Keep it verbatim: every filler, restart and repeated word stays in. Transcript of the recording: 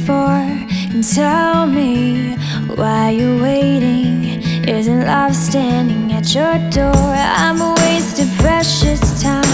for? And tell me why you're waiting. Isn't love standing at your door? I'm a waste of precious time.